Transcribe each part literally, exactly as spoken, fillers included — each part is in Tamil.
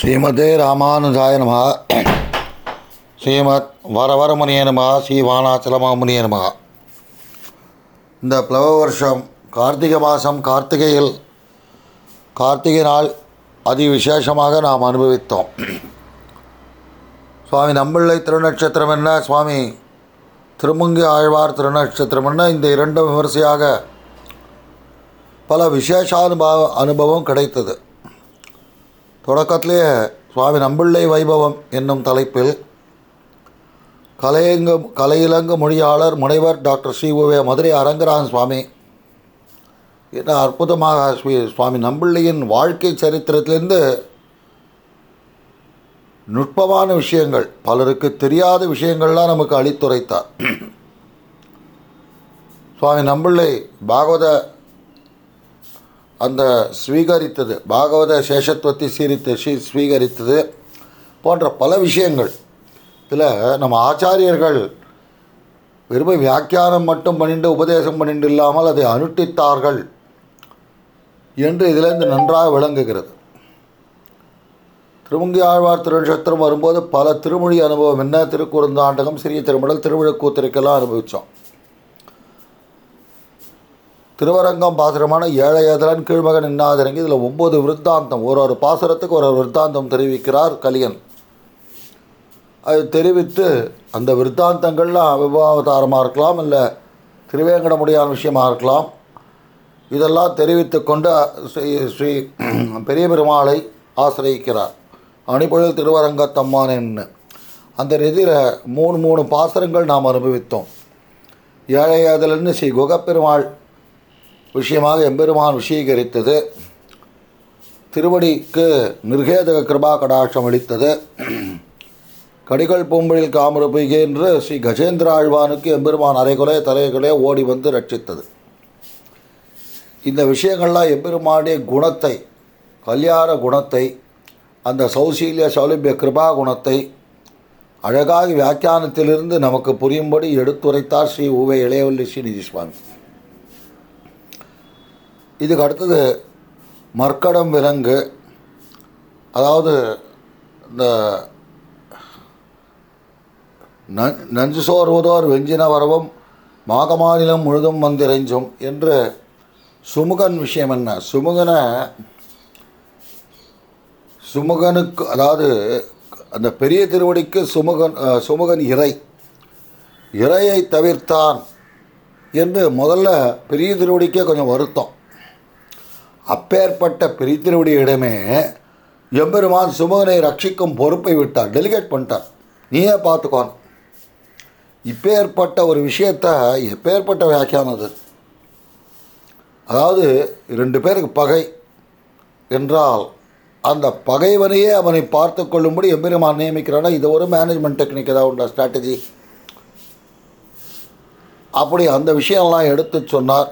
ஸ்ரீமதே ராமானுஜாய நமஹ. ஸ்ரீமத் வரவரமுனியே நமஹ. ஸ்ரீ வானாச்சலமாமுனியே நமஹ. இந்த பிளவ வருஷம் கார்த்திகை மாதம் கார்த்திகையில் கார்த்திகை நாள் அதிவிசேஷமாக நாம் அனுபவித்தோம். சுவாமி நம்பிள்ளை திருநட்சத்திரம் என்ன, சுவாமி திருமங்கி ஆழ்வார் திருநட்சத்திரம் என்ன, இந்த இரண்டும் விமரிசையாக பல விசேஷானுபவ அனுபவம் கிடைத்தது. தொடக்கத்திலேயே சுவாமி நம்பிள்ளை வைபவம் என்னும் தலைப்பில் கலையங்கு கலையிலங்கு மொழியாளர் முனைவர் டாக்டர் ஸ்ரீ உவே மதுரை அரங்கராஜன் சுவாமி என்ன அற்புதமாக ஸ்ரீ சுவாமி நம்பிள்ளையின் வாழ்க்கை சரித்திரத்திலிருந்து நுட்பமான விஷயங்கள், பலருக்கு தெரியாத விஷயங்கள்லாம் நமக்கு அளித்துரைத்தார். சுவாமி நம்பிள்ளை பாகவத அந்த ஸ்வீகரித்தது, பாகவத சேஷத்துவத்தை சீரித்து ஸ்ரீ ஸ்வீகரித்தது போன்ற பல விஷயங்கள் இதில் நம்ம ஆச்சாரியர்கள் வெறும் வியாக்கியானம் மட்டும் பண்ணிட்டு உபதேசம் பண்ணிட்டு இல்லாமல் அதை அனுஷ்டித்தார்கள் என்று இதிலிருந்து நன்றாக விளங்குகிறது. திருமங்கி ஆழ்வார் திருநட்சத்திரம் வரும்போது பல திருமொழி அனுபவம் என்ன, திருக்குறுந்தாண்டகம், சிறிய திருமடல், திருவிழக்கூத்திருக்கெல்லாம் அனுபவித்தோம். திருவரங்கம் பாசுரமான ஏழையதலன் கீழ்மகன் இன்னாதிரங்கி இதில் ஒம்பது விருத்தாந்தம், ஒரு ஒரு பாசுரத்துக்கு ஒரு ஒரு விருத்தாந்தம் தெரிவிக்கிறார் கலியன். அது தெரிவித்து அந்த விருத்தாந்தங்கள்லாம் விவாவதாரமாக இருக்கலாம், இல்லை திருவேங்கடமுடியான விஷயமாக இருக்கலாம். இதெல்லாம் தெரிவித்து கொண்டு ஸ்ரீ ஸ்ரீ பெரிய பெருமாளை ஆசிரியிக்கிறார். அணிபொழில் திருவரங்கத்தம்மான் என்ன அந்த ரீதியில் மூணு மூணு பாசுரங்கள் நாம் அனுபவித்தோம். ஏழையதலன்னு ஸ்ரீ குகப்பெருமாள் விஷயமாக எம்பெருமான் விஷயீகரித்தது, திருவடிக்கு நிர்கேதக கிருபா கடாட்சம் அளித்தது, கடிகள் பூம்பொழில் காமரு பொய்கை என்று ஸ்ரீ கஜேந்திர ஆழ்வானுக்கு எம்பெருமான் அரைகுலே தலைகுலே ஓடி வந்து ரட்சித்தது. இந்த விஷயங்கள்லாம் எம்பெருமானுடைய குணத்தை, கல்யாண குணத்தை, அந்த சௌசீல்ய சௌலபிய கிருபா குணத்தை அழகாக வியாக்கியானத்திலிருந்து நமக்கு புரியும்படி எடுத்துரைத்தார் ஸ்ரீ உவே இளையவல்லி ஸ்ரீநிதி சுவாமி. இதுக்கு அடுத்தது மர்க்கடம் விலங்கு, அதாவது இந்த நஞ்சு சோர்வதோர் வெஞ்சின வரவும் மாகமாநிலம் முழுதும் வந்திரைஞ்சும் என்று சுமுகன் விஷயம் என்ன, சுமுகனை சுமுகனுக்கு அதாவது அந்த பெரிய திருவடிக்கு சுமுகன் சுமுகன் இறை இறையை தவிர்த்தான் என்று முதல்ல பெரிய திருவடிக்கே கொஞ்சம் வருத்தம். அப்பேற்பட்ட பெரிய திருவடியிடமே எம்பெருமான் சுமுகனை ரட்சிக்கும் பொறுப்பை விட்டார், டெலிகேட் பண்ணிட்டார், நீயே பார்த்துக்கோன். இப்பேற்பட்ட ஒரு விஷயத்தை எப்பேற்பட்ட வியாக்கியானம் அது. அதாவது ரெண்டு பேருக்கு பகை என்றால் அந்த பகைவனையே அவனை பார்த்து கொள்ளும்படி எம்பெருமான் நியமிக்கிறானா, இது ஒரு மேனேஜ்மெண்ட் டெக்னிக், ஏதாவது உண்டா ஸ்ட்ராட்டஜி. அப்படி அந்த விஷயம்லாம் எடுத்து சொன்னார்.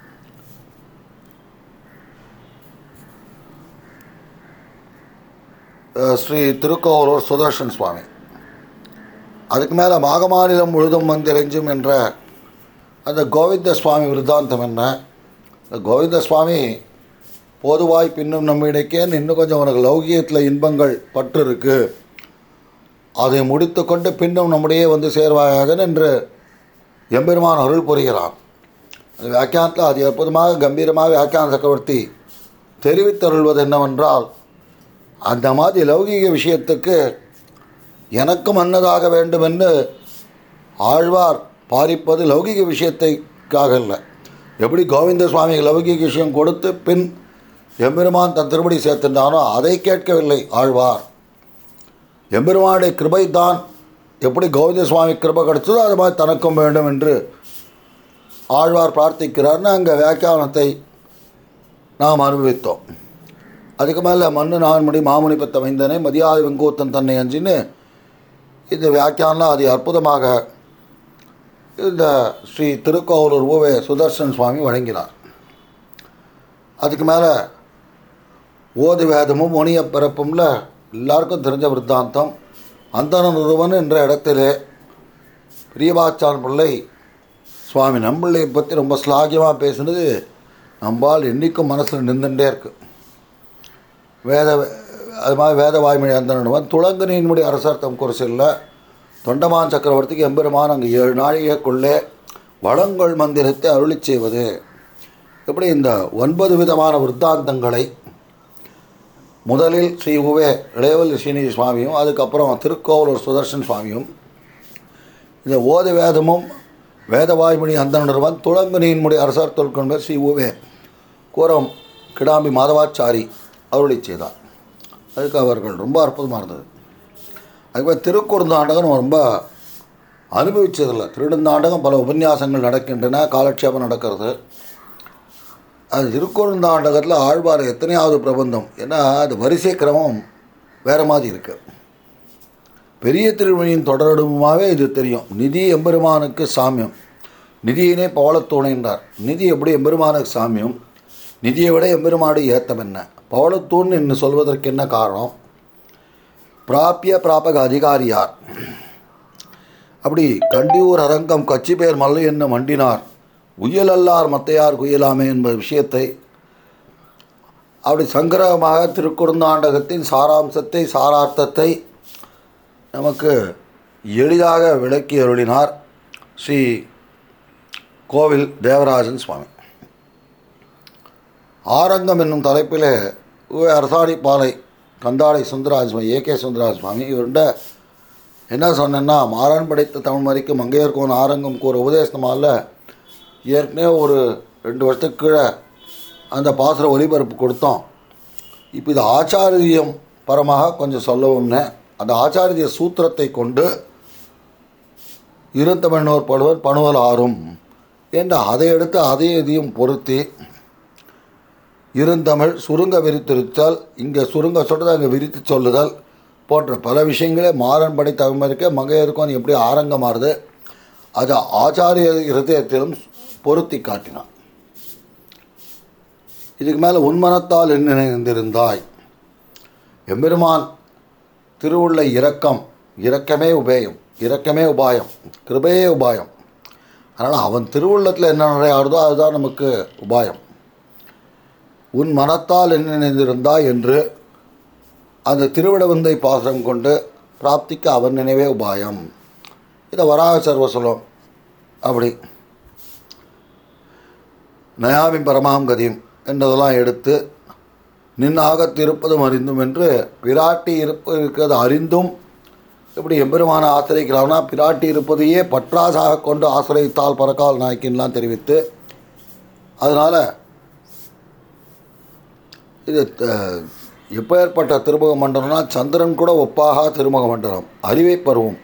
ஸ்ரீ திருக்கோவலூர் சுதர்ஷன் சுவாமி. அதுக்கு மேலே மாகமாநிலம் முழுதும் வந்திரைஞ்சும் என்ற அந்த கோவிந்த சுவாமி விருத்தாந்தம் என்ன, இந்த கோவிந்த சுவாமி பொதுவாய் பின்னும் நம்மிடைக்கேன்னு இன்னும் கொஞ்சம் உனக்கு லௌகியத்தில் இன்பங்கள் பற்று இருக்குது, அதை முடித்து கொண்டு பின்னும் நம்முடைய வந்து சேர்வாயாக என்று எம்பெருமான் அருள் புரிகிறான். அந்த வியாக்கியானத்தில் அது அற்புதமாக கம்பீரமாக வியாக்கியான சக்கரவர்த்தி தெரிவித்தருள்வது என்னவென்றால், அந்த மாதிரி லௌகீக விஷயத்துக்கு எனக்கும் அன்னதாக வேண்டும் என்று ஆழ்வார் பாரிப்பது லௌகீக விஷயத்தைக்காக இல்லை. எப்படி கோவிந்த சுவாமிக்கு லௌகீக விஷயம் கொடுத்து பின் எம்பெருமான் தன் திருப்படி சேர்த்திருந்தானோ அதை கேட்கவில்லை ஆழ்வார். எம்பெருமானுடைய கிருபை தான் எப்படி கோவிந்த சுவாமி கிருபை கிடைச்சதோ அது மாதிரி தனக்கும் வேண்டும் என்று ஆழ்வார் பிரார்த்திக்கிறார்னு அங்கே வியாக்கியானத்தை நாம் அனுபவித்தோம். அதுக்கு மேலே மண்ணு நான்மணி மாமுனி பத்த மைந்தனை மதியாதி வெங்கூத்தன் தன்னை அஞ்சின்னு இந்த வியாக்கியானம் அது அற்புதமாக இந்த ஸ்ரீ திருக்கோவலூர் உவே சுதர்சன் சுவாமி வழங்கினார். அதுக்கு மேலே ஓது வேதமும் ஒனிய பிறப்பும்ல எல்லாருக்கும் தெரிஞ்ச விருத்தாந்தம். அந்தணன் ஒருவன் என்ற இடத்திலே பிரியவாச்சான் பிள்ளை சுவாமி நம்பிள்ளையை பற்றி ரொம்ப ஸ்லாகியமாக பேசுனது நம்மால் என்றைக்கும் மனசில் நின்றுட்டே இருக்குது. வேத அது மாதிரி வேத வாய்மொழி அந்தனவன் துளங்கு நீன்முடி அரசர் தம் குரசில்ல தொண்டமான் சக்கரவர்த்திக்கு எம்பெருமான் அங்கு ஏழு நாழிகைக்குள்ளே வளங்கொள் மந்திரத்தை அருளி செய்வது. இப்படி இந்த ஒன்பது விதமான விருத்தாந்தங்களை முதலில் ஸ்ரீ உவே இளையவல்லி ஸ்ரீநிதி சுவாமியும் அதுக்கப்புறம் திருக்கோவலூர் சுதர்சன் சுவாமியும் இந்த ஓத வேதமும் வேத வாய்மொழி அந்தனவன் துளங்கு நீன்முடி அரசர் தொல்கொண்பர் ஸ்ரீ உவே கூரம் கிடாம்பி மாதவாச்சாரி அருளி செய்தார். அதுக்கு அவர்கள் ரொம்ப அற்புதமாக இருந்தது. அதுமாதிரி திருக்குறுந்தாண்டகம் ரொம்ப அனுபவித்ததில்லை. திருடுந்தாண்டகம் பல உபன்யாசங்கள் நடக்கின்றன, காலட்சேபம் நடக்கிறது. அது திருக்குறுந்தாண்டகத்தில் ஆழ்வார் எத்தனையாவது பிரபந்தம், ஏன்னா அது வரிசை கிரமம் வேறு மாதிரி இருக்குது. பெரிய திருமணியின் தொடரடுமாவே இது தெரியும். நிதி எம்பெருமானுக்கு சாமியம், நிதியினே பவளத்தூணைன்றார். நிதி எப்படி எம்பெருமானுக்கு சாமியம், நிதியை விட எம்பெருமாடு ஏத்தம் என்ன? பவளத்தூண் என்று சொல்வதற்கு என்ன காரணம்? பிராப்பிய பிராபக அதிகாரியார். அப்படி கண்டியூர் அரங்கம் கட்சி பேர் மல்லு என்ன மண்டினார் உயலல்லார் மத்தையார் குயலாமே என்பது விஷயத்தை அப்படி சங்கிரகமாக திருக்குறுந்தாண்டகத்தின் சாராம்சத்தை சாரார்த்தத்தை நமக்கு எளிதாக விளக்கி அருளினார் ஸ்ரீ கோவில் தேவராஜன் சுவாமி. ஆரங்கம் என்னும் தலைப்பில் அரசாணி பாலை கந்தாடை சுந்தரராஜ சுவாமி, ஏ கே சுந்தரராஜ சுவாமி இவருண்ட என்ன சொன்னேன்னா, மாறன் படைத்த தமிழ் மறைக்கு மங்கையர்கோன் ஆரங்கம் கூற உபதேசமால ஏற்கனவே ஒரு ரெண்டு வருஷத்துக்கு கீழே அந்த பாசுர ஒலிபரப்பு கொடுத்தோம். இப்போ இது ஆச்சாரியம் பரமாக கொஞ்சம் சொல்லவும்னே அந்த ஆச்சாரிய சூத்திரத்தை கொண்டு இருந்தமிழ்நோர் படுவர் பணுவல் ஆறும் என்று அதை எடுத்து அதை இதையும் பொருத்தி இருந்தமிழ் சுருங்க விரித்திருத்தல், இங்கே சுருங்க சொல்கிறது அங்கே விரித்து சொல்லுதல் போன்ற பல விஷயங்களே மாறன் படை தமிழ்மறிக்க மங்கையருக்கும் எப்படி ஆரங்கமாறுது அது ஆச்சாரிய இருதயத்திலும் பொருத்தி காட்டினான். இதுக்கு மேலே உன்மனத்தால் என்ன நினைந்திருந்தாய், எம்பெருமான் திருவுள்ள இரக்கம், இரக்கமே உபேயம், இரக்கமே உபாயம், கிருபையே உபாயம். அதனால் அவன் திருவுள்ளத்தில் என்ன நிறையாடுதோ அதுதான் நமக்கு உபாயம். உன் மனத்தால் என்ன நினைந்திருந்தாய் என்று அந்த திருவிடவந்தை பாசுரம் கொண்டு பிராப்திக்க அவன் நினைவே உபாயம். இதை வராக சர்வசலம் அப்படி நயாமி பரமாம் கதியும் என்றதெல்லாம் எடுத்து நின்னாகத் இருப்பதும் அறிந்தும் என்று பிராட்டி இருப்பு இருக்கிறது அறிந்தும் இப்படி எம்பெருமான ஆசிரியக்கலாம்னா பிராட்டி இருப்பதையே பற்றாசாக கொண்டு ஆசிரியத்தால் பறக்கால் நாய்க்கின்லாம் தெரிவித்து, அதனால் இது எப்போ ஏற்பட்ட திருமுக மண்டலம்னா சந்திரன் கூட ஒப்பாக திருமுக மண்டலம். அறிவை பருவம்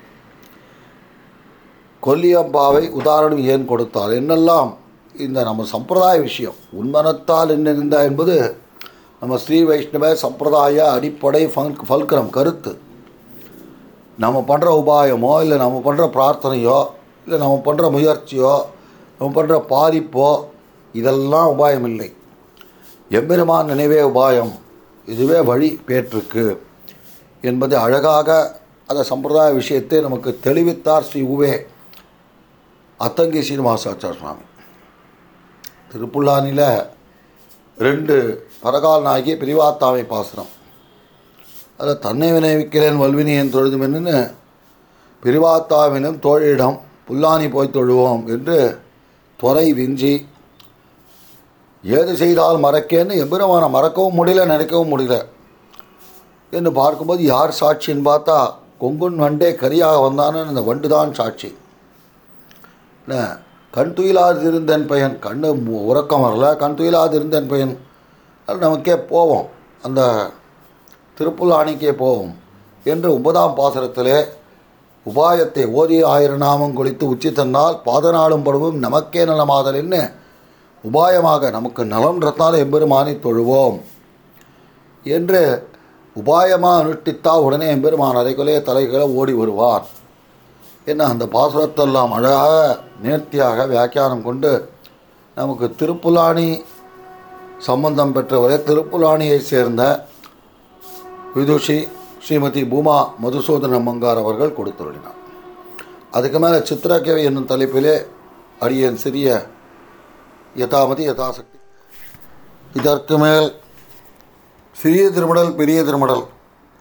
கொல்லியம்பாவை உதாரணம் ஏன் கொடுத்தால் என்னெல்லாம் இந்த நம்ம சம்பிரதாய விஷயம். உன்மனத்தால் என்ன இருந்தா என்பது நம்ம ஸ்ரீ வைஷ்ணவ சம்பிரதாய அடிப்படை ஃபல் ஃபல்கரம் கருத்து. நம்ம பண்ணுற உபாயமோ இல்லை நம்ம பண்ணுற பிரார்த்தனையோ இல்லை நம்ம பண்ணுற முயற்சியோ நம்ம பண்ணுற பாதிப்போ இதெல்லாம் உபாயம் இல்லை. எம்பெருமான் நினைவே உபாயம், இதுவே வழி பேற்றுக்கு என்பதை அழகாக அந்த சம்பிரதாய விஷயத்தை நமக்கு தெளிவித்தார் ஸ்ரீ உவே அத்தங்கி சீனிவாசாச்சார சுவாமி. திருப்புல்லானியில் ரெண்டு பரகால் நாயகி பிரிவாத்தாமை பாசுரம், அதில் தன்னை வினைவிக்கிறேன் வல்வினியன் தொழுதுமென்னு பிரிவாத்தாவினும் தோழியிடம் புல்லானி போய் தொழுவோம் என்று துறை விஞ்சி ஏது செய்தால் மறக்கேன்னு எம்பெருமான மறக்கவும் முடியல நினைக்கவும் முடியல என்று பார்க்கும்போது யார் சாட்சின்னு பார்த்தா கொங்குன் வண்டே கரியாக வந்தான்னு அந்த வண்டு தான் சாட்சி. என்ன கண் துயிலாது இருந்தன் பையன், கண்ணு உறக்கம் வரல, கண் துயிலாது இருந்தன் பையன், அது நமக்கே போவோம், அந்த திருப்புல்லானிக்கே போவோம் என்று ஒன்பதாம் பாசுரத்திலே உபாயத்தை ஓதிய ஆயிரம் நாமம் கொளித்து உச்சி தன்னால் பாதநாளும் படுவோம் நமக்கே நலமாதல்னு உபாயமாக நமக்கு நலன்றத்தால் எம்பெருமானை தொழுவோம் என்று உபாயமாக அனுஷ்டித்தா உடனே எம்பெருமான் அரைக்குலே தலைகளை ஓடி வருவார் என்ன அந்த பாசுரத்தெல்லாம் அழகாக நேர்த்தியாக வியாக்கியானம் கொண்டு நமக்கு திருப்புலானி சம்பந்தம் பெற்றவரே திருப்புலானியை சேர்ந்த விதுஷி ஸ்ரீமதி பூமா மதுசூதன மங்கார் அவர்கள் கொடுத்துள்ளினார். அதுக்கு மேலே சித்திரக்கவி என்னும் தலைப்பிலே அடியன் சிறிய யதாமதி யதாசக்தி. இதற்கு மேல் சிறிய திருமடல் பெரிய திருமடல்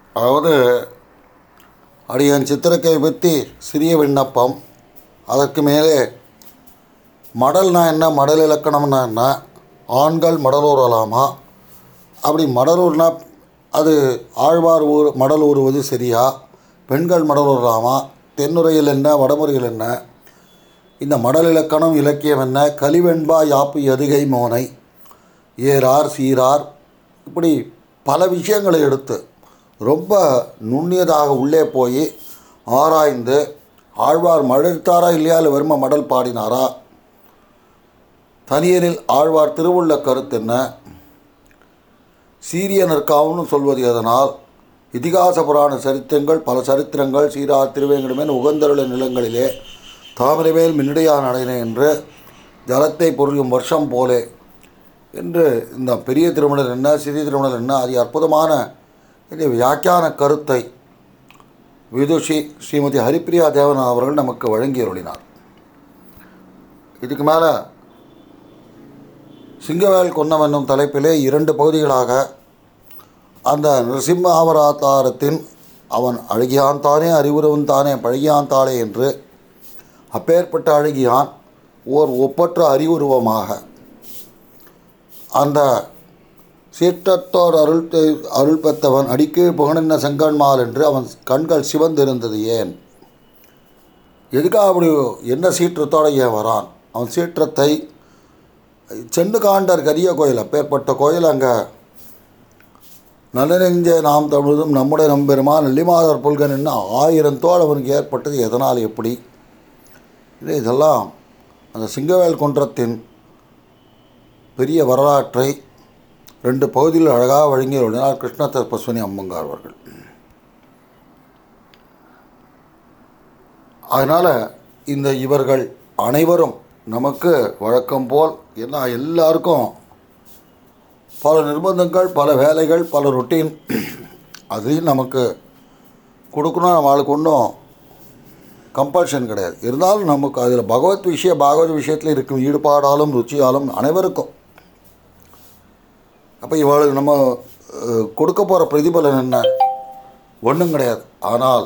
அதாவது அடியன் சித்திரக்கை பற்றி சிறிய விண்ணப்பம். அதற்கு மேலே மடல்னா என்ன, மடல் இலக்கணம்னா என்ன, ஆண்கள் மடலூரலாமா, அப்படி மடலூர்னா அது ஆழ்வார் ஊர் மடல் ஊறுவது சரியா, பெண்கள் மடலூரலாமா, தென்னுரையில் என்ன வடமுறையில் என்ன, இந்த மடல் இலக்கணம் இலக்கியம் என்ன, கலிவெண்பா யாப்பு எதுகை மோனை ஏறார் சீரார், இப்படி பல விஷயங்களை எடுத்து ரொம்ப நுண்ணியதாக உள்ளே போய் ஆராய்ந்து ஆழ்வார் மழத்தாரா இல்லையா, இல்லை வெறும மடல் பாடினாரா, தனியனில் ஆழ்வார் திருவுள்ள கருத்து என்ன, சீரிய நற்காவுன்னு சொல்வது எதனால், இதிகாச புராண சரித்திரங்கள் பல சரித்திரங்கள் சீரார் திருவேங்கடமேன் உகந்தருள நிலங்களிலே தாமரைமேல் மின்னிடையான் அடையின என்று ஜலத்தை பொருளும் வருஷம் போலே என்று இந்த பெரிய திருமணர் என்ன சிறிய திருமணர் என்ன, அது அற்புதமான இந்த வியாக்கியான கருத்தை விதுஷி ஸ்ரீமதி ஹரிப்பிரியா தேவன் அவர்கள் நமக்கு வழங்கி அருளினார். இதுக்கு மேலே சிங்கவேல் கொன்னம் என்னும் தலைப்பிலே இரண்டு பகுதிகளாக அந்த நரசிம்ம அவதாரத்தின் அவன் அழகியான் தானே அறிவுறவன் தானே பழகியான் தாளே என்று அப்பேற்பட்ட அழகியான் ஓர் ஒப்பற்ற அறிவுருவமாக அந்த சீற்றத்தோர் அருள் அருள் பெற்றவன் அடிக்கீழ் புகனின்ன செங்கண்மால் என்று அவன் கண்கள் சிவந்திருந்தது ஏன், எதுக்காக அப்படி என்ன சீற்றத்தோடு ஏன் வரான், அவன் சீற்றத்தை செண்டு காண்டர் கரிய கோயில் அப்பேற்பட்ட கோயில் அங்கே நல்லநெஞ்சே நாம் தமிழும் நம்முடைய நம்பெருமா நெல்லிமாதர் புல்கன் என்ன ஆயிரம் தோள் அவனுக்கு ஏற்பட்டது எதனால் எப்படி, இதெல்லாம் அந்த சிங்கவேல் குன்றத்தின் பெரிய வரலாற்றை ரெண்டு பகுதியில் அழகாக வழங்கியுள்ளார் கிருஷ்ண தபஸ்வினி அம்மங்கார் அவர்கள். அதனால் இந்த இவர்கள் அனைவரும் நமக்கு வழக்கம் போல் என்ன எல்லாருக்கும் பல நிர்பந்தங்கள் பல வேலைகள் பல ரொட்டீன் அதையும் நமக்கு கொடுக்கணும், நம்மளுக்கு ஒன்றும் கம்பல்ஷன் கிடையாது. இருந்தாலும் நமக்கு அதில் பகவத் விஷய பாகவத் விஷயத்தில் இருக்கும் ஈடுபாடாலும் ருச்சியாலும் அனைவருக்கும். அப்போ இவளுக்கு நம்ம கொடுக்க போகிற பிரதிபலன் என்ன, ஒன்றும் கிடையாது. ஆனால்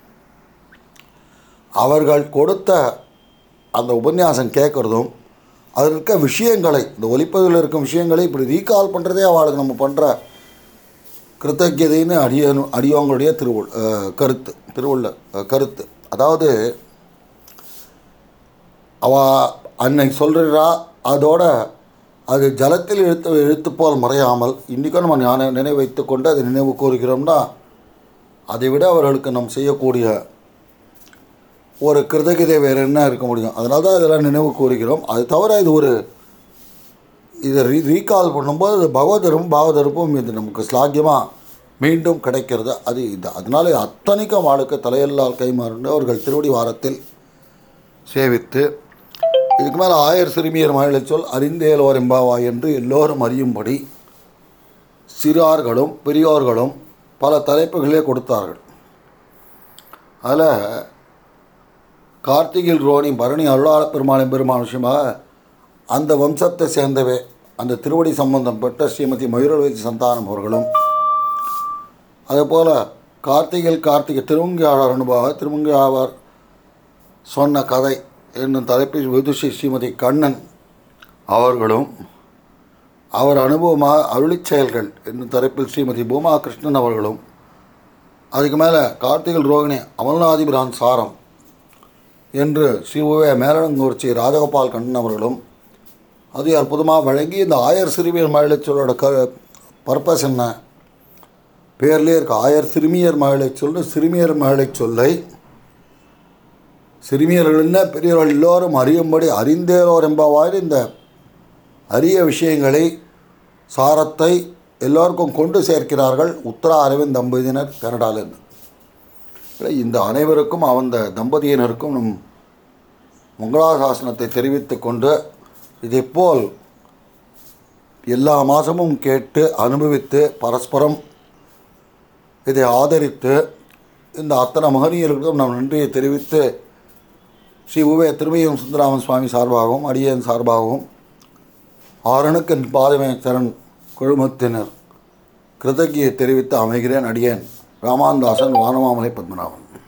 அவர்கள் கொடுத்த அந்த உபன்யாசம் கேட்குறதும் அதில் இருக்க விஷயங்களை இந்த ஒலிப்பதில் இருக்கும் விஷயங்களை இப்படி ரீகால் பண்ணுறதே அவளுக்கு நம்ம பண்ணுற கிருத்தஜதைன்னு அடிய அடியவங்களுடைய திருவுள் கருத்து திருவுள்ள கருத்து. அதாவது அவ அன்னை சொல்கிறா அதோட அது ஜலத்தில் இழுத்து இழுத்து போல் மறையாமல் இன்றைக்கும் நம்ம ஞான நினைவு வைத்து கொண்டு அதை நினைவு கூறுகிறோம்னா அதை விட அவர்களுக்கு நம் செய்யக்கூடிய ஒரு கிருதகிதை வேறு என்ன இருக்க முடியும். அதனால தான் இதெல்லாம் நினைவு கூறுகிறோம். அது தவிர இது ஒரு இதை ரீ ரீகால் பண்ணும்போது அது பகவதரும் பாவதருப்பும் இது நமக்கு ஸ்லாக்கியமாக மீண்டும் கிடைக்கிறது. அது இது அதனால் அத்தனைக்கும் வாழ்க்கை தலையெல்லால் கைமாறு அவர்கள் திருவடி வாரத்தில் சேவித்து இதுக்கு மேலே ஆயர் சிறுமியர் மகளை சொல் அறிந்தேலோர் எம்பாவா என்று எல்லோரும் அறியும்படி சிறார்களும் பெரியோர்களும் பல தலைப்புகளே கொடுத்தார்கள். அதில் கார்த்திகில் ரோனி பரணி அருளாள பெருமாளின் பெருமாள் விஷயமாக அந்த வம்சத்தை சேர்ந்தவே அந்த திருவடி சம்பந்தப்பட்ட ஸ்ரீமதி மயூரவேதி சந்தானம் அவர்களும், அதுபோல் கார்த்திகில் கார்த்திகை திருமங்கையாளர் அனுபவ திருமங்கையாளர் சொன்ன கதை என்னும் தலைப்பில் விதுஷி ஸ்ரீமதி கண்ணன் அவர்களும், அவர் அனுபவமாக அருளிச் செயல்கள் என்னும் தலைப்பில் ஸ்ரீமதி பூமா கிருஷ்ணன் அவர்களும், அதுக்கு மேலே கார்த்திகல் ரோகிணி அமல்நாதிபிரான் சாரம் என்று ஸ்ரீ உவே மேலனங்கூர்ச்சி ராஜகோபால் கண்ணன் அவர்களும் அது அற்புதமாக வழங்கி இந்த ஆயர் சிறுமியர் மகளிர் சொல்லோட க பர்பஸ் என்ன, பேர்லேயே இருக்க ஆயர் சிறுமியர் மகளிர் சொல்லு சிறுமியர் மகளிர் சொல்லை சிறுமியர்கள் என்ன பெரியவர்கள் எல்லோரும் அறியும்படி அறிந்தேலோர் என்பவாறு இந்த அரிய விஷயங்களை சாரத்தை எல்லோருக்கும் கொண்டு சேர்க்கிறார்கள் உத்தரா அரவிந்த் தம்பதியினர் கனடாவிலிருந்து. இந்த அனைவருக்கும் அந்த தம்பதியினருக்கும் நம் மங்களாசாசனத்தை தெரிவித்து கொண்டு இதைப்போல் எல்லா மாதமும் கேட்டு அனுபவித்து பரஸ்பரம் இதை ஆதரித்து இந்த அத்தனை மகனீயர்களுக்கும் நம் நன்றியை தெரிவித்து ஸ்ரீ உவே திருமையும் சுந்தராமன் சுவாமி சார்பாகவும் அடியன் சார்பாகவும் ஆறனுக்கு பாதமே சரண் குழுமத்தினர் கிருதஜியை தெரிவித்து அமைகிறேன். அடியேன் ராமாந்தாசன், வானமாமலை பத்மநாபன்.